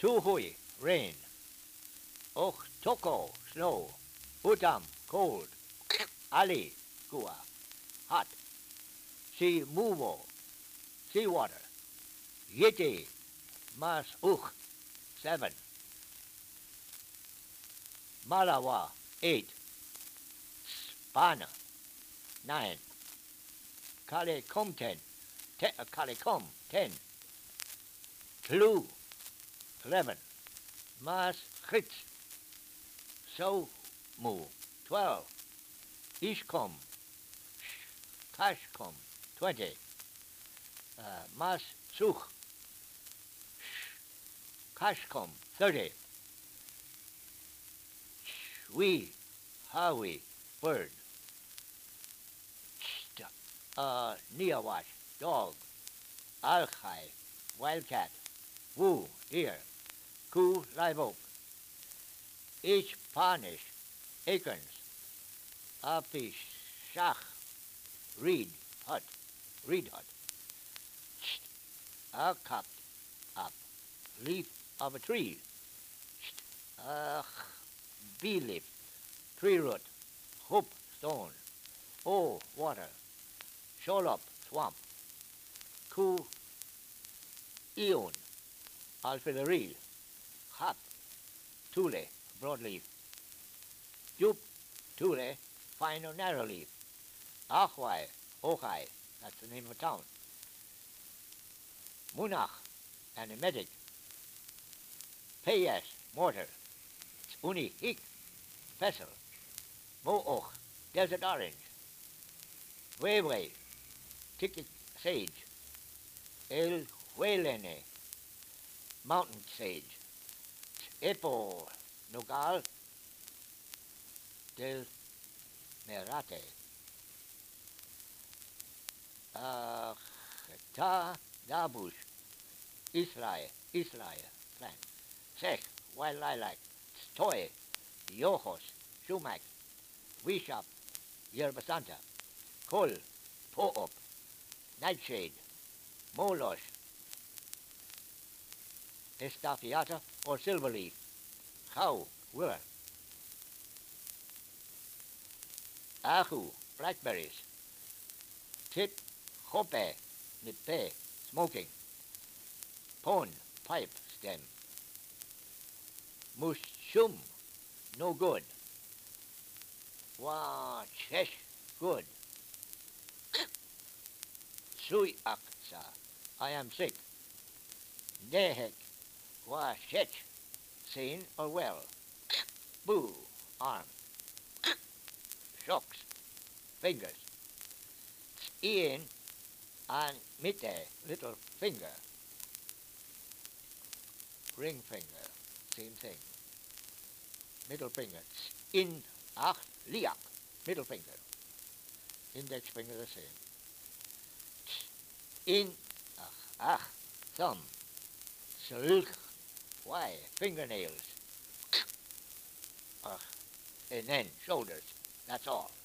Tuhui, rain. Och toko, snow. Utam, cold. Ali, gua, hot. Si muvo, sea water. Yeti, mas 7. Malawa, 8. Spana, 9. Kalekom, 10. Kalekom, 10. Tlu, 11. Mas Chritz, So Mu, 12. Ishkom, Kashkom, 20. Mas Such, Kashkom, 30. Shwi, Hawi, bird. Niawash, dog. Alchai, wildcat. Wu, deer. Ku, live oak. Ich panish, acorns. Api shach, reed hut. A cup, up. Leaf of a tree. Bee leaf, tree root. Hoop, stone. O, water. Sholop, swamp. Ku, eon, alfilaril. Hap, tule, broadleaf. Jup, tule, fine or narrow leaf. Achwai, Ochai, that's the name of a town. Munach, an emetic. Payas, mortar. Uni, hik, pestle. Mooch, desert orange. Wewe, ticket sage. El Huelene, mountain sage. Epo, Nogal, del Merate. Ta, Dabush, Israel, plant. Sech, wild lilac. Stoy, Yohos, Shumak. Wishap, Yerba Santa. Kol, Po-up, Nightshade. Molosh, Estafiata or silverleaf. Chau, willow. Ahu, blackberries. Tit, chope, nipe, smoking. Pon, pipe, stem. Mushum, no good. Wa, chesh, good. Sui aksa, I am sick. Nehek, wa shetch, seen or well. Boo, arm. Shocks, fingers. Ian and mitte, little finger. Ring finger, same thing. Middle finger. In ach liak, middle finger. Index finger the same. In thumb. Silk, why, fingernails. And then shoulders. That's all.